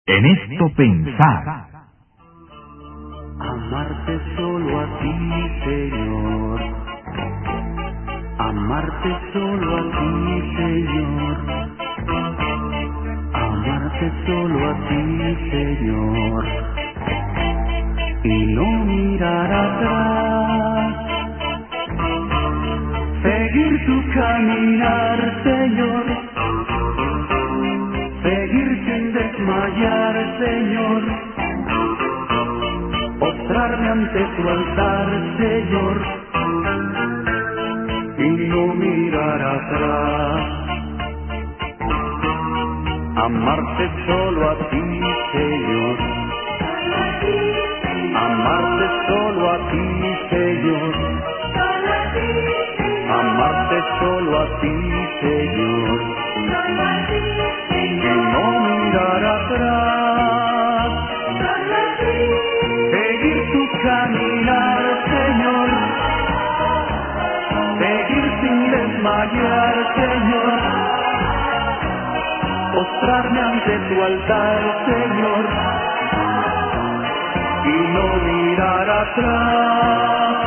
En esto pensar. Amarte solo a ti, Señor. Amarte solo a ti, Señor. Amarte solo a ti, Señor. Y no mirar atrás. Seguir tu caminar, Señor. Seguir sin desmayar, Señor. Postrarme ante tu altar, Señor, y no mirar atrás. Amarte solo a ti, Señor. Amarte solo a ti, Señor. Amarte solo a ti, Señor. Y no mirar atrás. Seguir tu caminar, Señor. Seguir sin desmayar, Señor. Postrarme ante tu altar, Señor. Y no mirar atrás.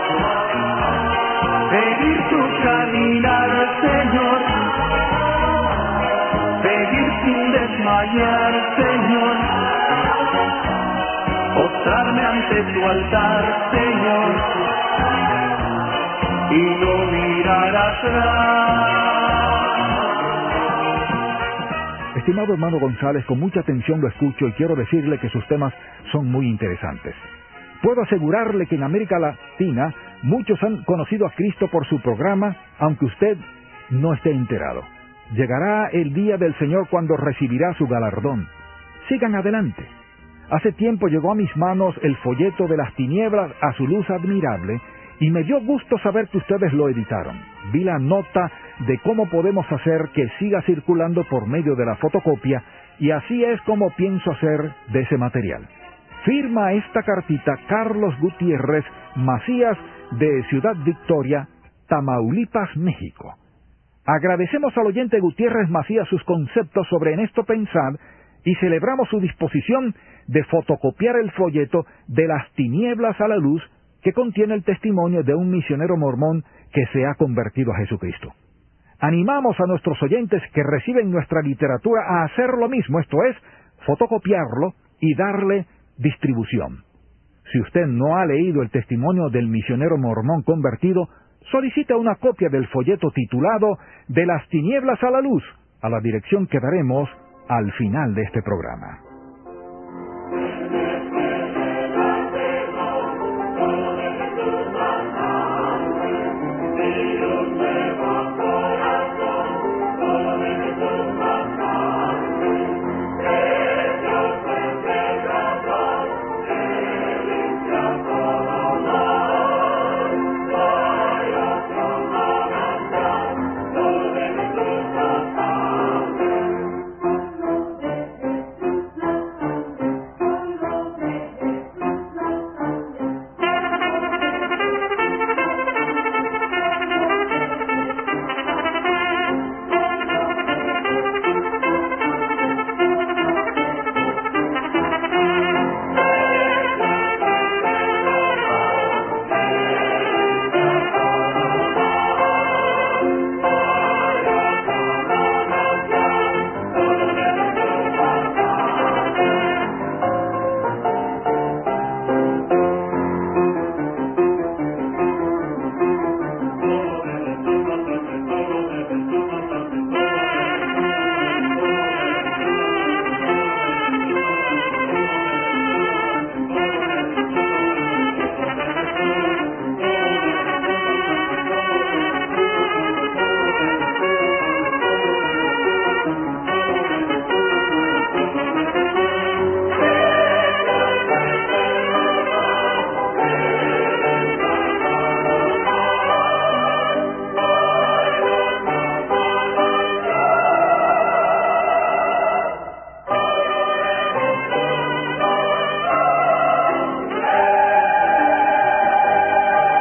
Seguir tu caminar, Señor. Seguir sin desmayar, Señor. Postrarme ante tu altar, Señor, y no mirar atrás. Estimado hermano González, con mucha atención lo escucho y quiero decirle que sus temas son muy interesantes. Puedo asegurarle que en América Latina muchos han conocido a Cristo por su programa, aunque usted no esté enterado. Llegará el día del Señor cuando recibirá su galardón. Sigan adelante. Hace tiempo llegó a mis manos el folleto de las tinieblas a su luz admirable y me dio gusto saber que ustedes lo editaron. Vi la nota de cómo podemos hacer que siga circulando por medio de la fotocopia y así es como pienso hacer de ese material. Firma esta cartita Carlos Gutiérrez Macías de Ciudad Victoria, Tamaulipas, México. Agradecemos al oyente Gutiérrez Macías sus conceptos sobre En esto pensar y celebramos su disposición de fotocopiar el folleto de las tinieblas a la luz que contiene el testimonio de un misionero mormón que se ha convertido a Jesucristo. Animamos a nuestros oyentes que reciben nuestra literatura a hacer lo mismo, esto es, fotocopiarlo y darle distribución. Si usted no ha leído el testimonio del misionero mormón convertido, solicita una copia del folleto titulado De las tinieblas a la luz, a la dirección que daremos al final de este programa.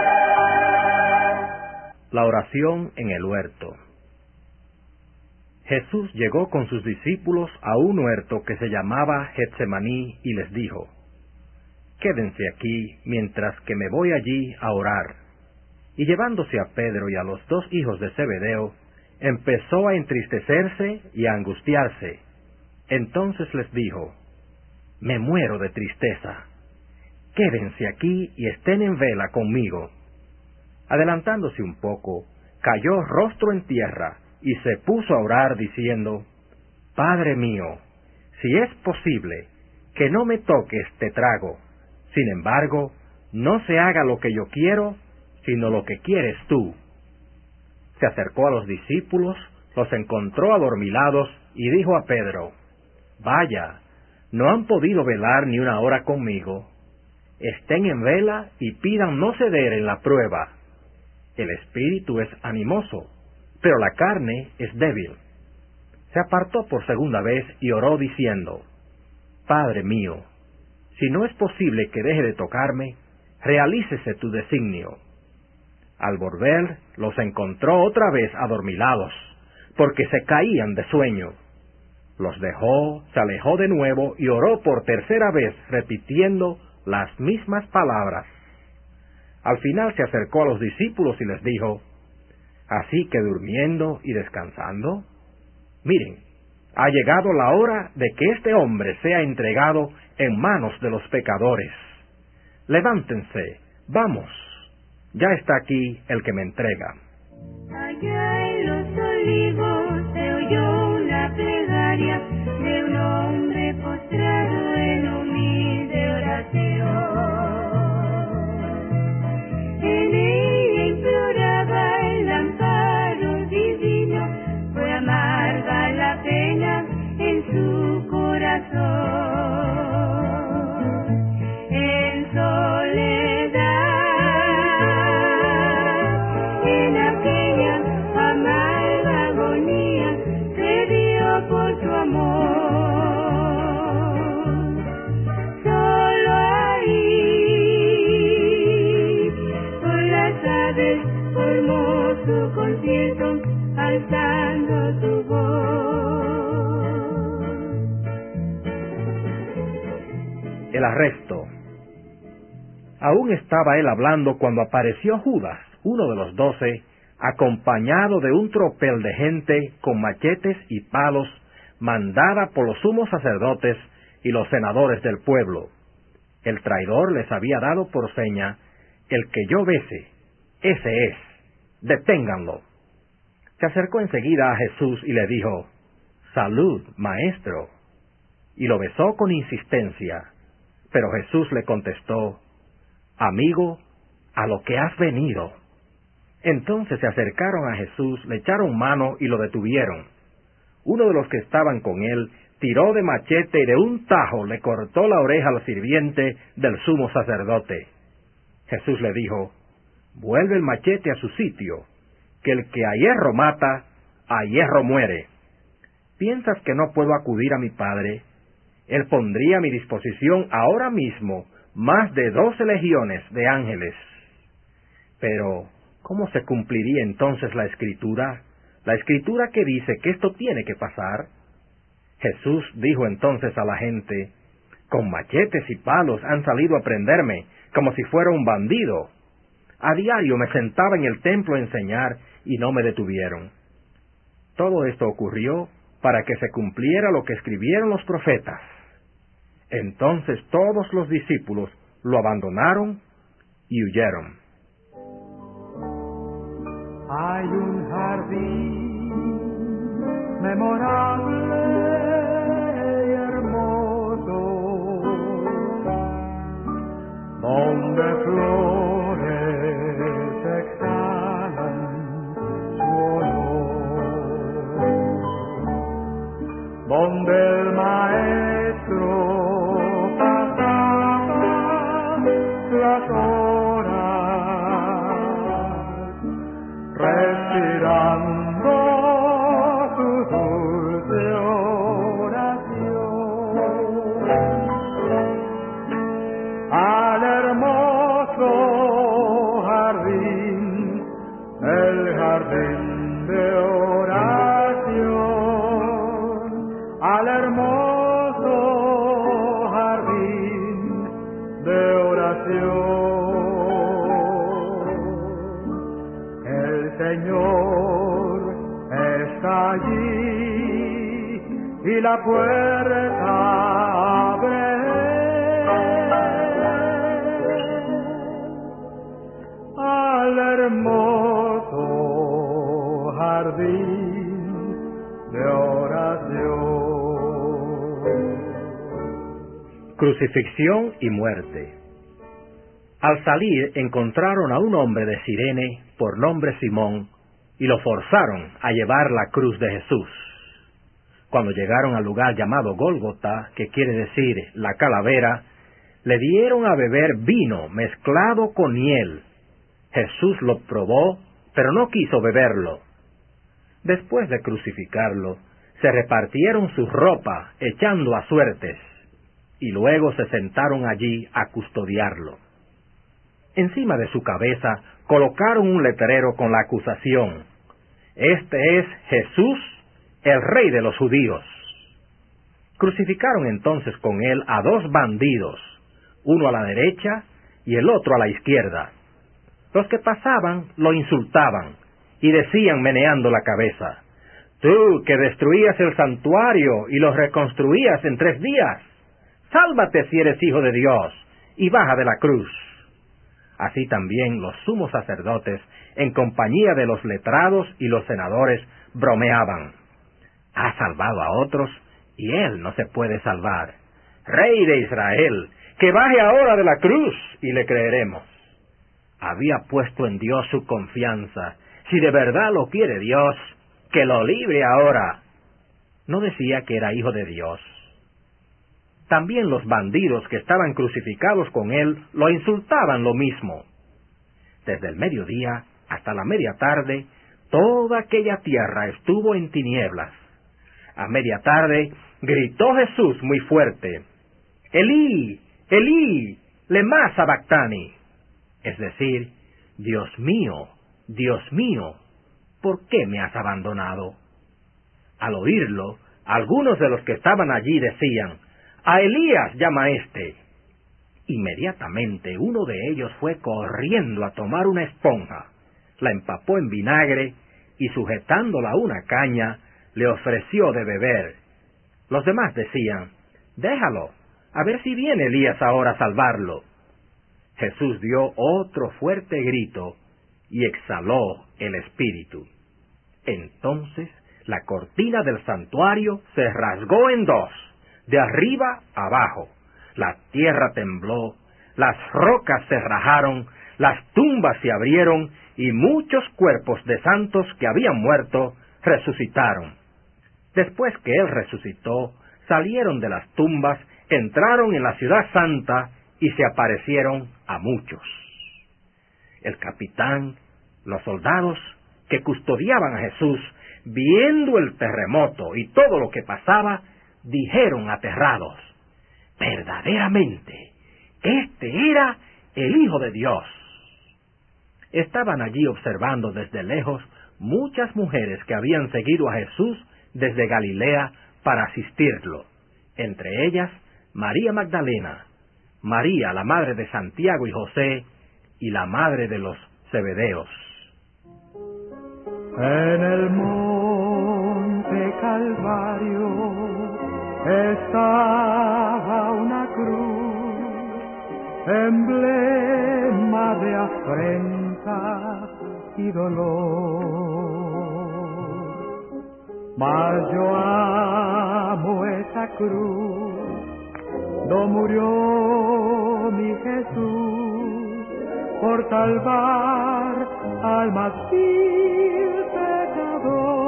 La oración en el huerto. Jesús llegó con sus discípulos a un huerto que se llamaba Getsemaní y les dijo: «Quédense aquí mientras que me voy allí a orar». Y llevándose a Pedro y a los 2 hijos de Zebedeo, empezó a entristecerse y a angustiarse. Entonces les dijo: «Me muero de tristeza. Quédense aquí y estén en vela conmigo». Adelantándose un poco, cayó rostro en tierra y se puso a orar diciendo: «Padre mío, si es posible, que no me toque este trago. Sin embargo, no se haga lo que yo quiero, sino lo que quieres tú». Se acercó a los discípulos, los encontró adormilados y dijo a Pedro: «Vaya, no han podido velar ni una hora conmigo. Estén en vela y pidan no ceder en la prueba. El espíritu es animoso, pero la carne es débil». Se apartó por segunda vez y oró diciendo: «Padre mío, si no es posible que deje de tocarme, realícese tu designio». Al volver, los encontró otra vez adormilados, porque se caían de sueño. Los dejó, se alejó de nuevo y oró por tercera vez, repitiendo las mismas palabras. Al final se acercó a los discípulos y les dijo: «¿Así que durmiendo y descansando? Miren, ha llegado la hora de que este hombre sea entregado en manos de los pecadores. Levántense, vamos, ya está aquí el que me entrega». Allá en los olivos se oyó una plegaria de un hombre postrado en humilde oración. En ella imploraba el amparo divino, fue amarga la pena en su corazón. En soledad, en aquella amarga agonía, se dio por su amor. Solo ahí, por las aves, formó su concierto, alzando su voz. El arresto. Aún estaba él hablando cuando apareció Judas, uno de los 12, acompañado de un tropel de gente con machetes y palos, mandada por los sumos sacerdotes y los senadores del pueblo. El traidor les había dado por seña: «El que yo bese, ese es, deténganlo». Se acercó enseguida a Jesús y le dijo: «Salud, maestro», y lo besó con insistencia. Pero Jesús le contestó: «Amigo, a lo que has venido». Entonces se acercaron a Jesús, le echaron mano y lo detuvieron. Uno de los que estaban con él tiró de machete y de un tajo le cortó la oreja al sirviente del sumo sacerdote. Jesús le dijo: «Vuelve el machete a su sitio, que el que a hierro mata, a hierro muere. ¿Piensas que no puedo acudir a mi Padre? Él pondría a mi disposición ahora mismo más de 12 legiones de ángeles». Pero, ¿cómo se cumpliría entonces la Escritura? La Escritura que dice que esto tiene que pasar. Jesús dijo entonces a la gente: «Con machetes y palos han salido a prenderme, como si fuera un bandido. A diario me sentaba en el templo a enseñar y no me detuvieron». Todo esto ocurrió para que se cumpliera lo que escribieron los profetas. Entonces todos los discípulos lo abandonaron y huyeron. Hay un jardín memorable y hermoso, donde flores exhalan su olor, donde el maestro pasaba las horas respirando su dulce oración. Al hermoso jardín, el jardín de oración. al hermoso jardín de oración. El Señor está allí y la puerta abre. Al hermoso jardín de oración. Crucifixión y muerte. Al salir encontraron a un hombre de Cirene por nombre Simón y lo forzaron a llevar la cruz de Jesús. Cuando llegaron al lugar llamado Gólgota, que quiere decir la calavera, le dieron a beber vino mezclado con hiel. Jesús lo probó, pero no quiso beberlo. Después de crucificarlo, se repartieron su ropa, echando a suertes, y luego se sentaron allí a custodiarlo. Encima de su cabeza colocaron un letrero con la acusación: «Este es Jesús, el Rey de los judíos». Crucificaron entonces con él a 2 bandidos, uno a la derecha y el otro a la izquierda. Los que pasaban lo insultaban y decían meneando la cabeza: «Tú que destruías el santuario y lo reconstruías en 3 días, sálvate si eres hijo de Dios y baja de la cruz». Así también los sumos sacerdotes, en compañía de los letrados y los senadores, bromeaban: «Ha salvado a otros y él no se puede salvar. Rey de Israel, que baje ahora de la cruz y le creeremos». Había puesto en Dios su confianza. Si de verdad lo quiere Dios, que lo libre ahora. No decía que era hijo de Dios. También los bandidos que estaban crucificados con él lo insultaban lo mismo. Desde el mediodía hasta la media tarde, toda aquella tierra estuvo en tinieblas. A media tarde gritó Jesús muy fuerte: «Elí, Elí, lema sabactani», es decir: Dios mío, ¿por qué me has abandonado? Al oírlo, algunos de los que estaban allí decían: «A Elías llama éste». Inmediatamente uno de ellos fue corriendo a tomar una esponja, la empapó en vinagre y, sujetándola a una caña, le ofreció de beber. Los demás decían: «Déjalo, a ver si viene Elías ahora a salvarlo». Jesús dio otro fuerte grito y exhaló el espíritu. Entonces la cortina del santuario se rasgó en 2, de arriba abajo. La tierra tembló, las rocas se rajaron, las tumbas se abrieron y muchos cuerpos de santos que habían muerto resucitaron. Después que él resucitó, salieron de las tumbas, entraron en la ciudad santa y se aparecieron a muchos. El capitán, los soldados que custodiaban a Jesús, viendo el terremoto y todo lo que pasaba, dijeron aterrados: «Verdaderamente, este era el Hijo de Dios». Estaban allí observando desde lejos muchas mujeres que habían seguido a Jesús desde Galilea para asistirlo, entre ellas María Magdalena, María, la madre de Santiago y José, y la madre de los Zebedeos. En el monte Calvario estaba una cruz, emblema de afrenta y dolor. Mas yo amo esa cruz, do murió mi Jesús, por salvar al más vil pecador.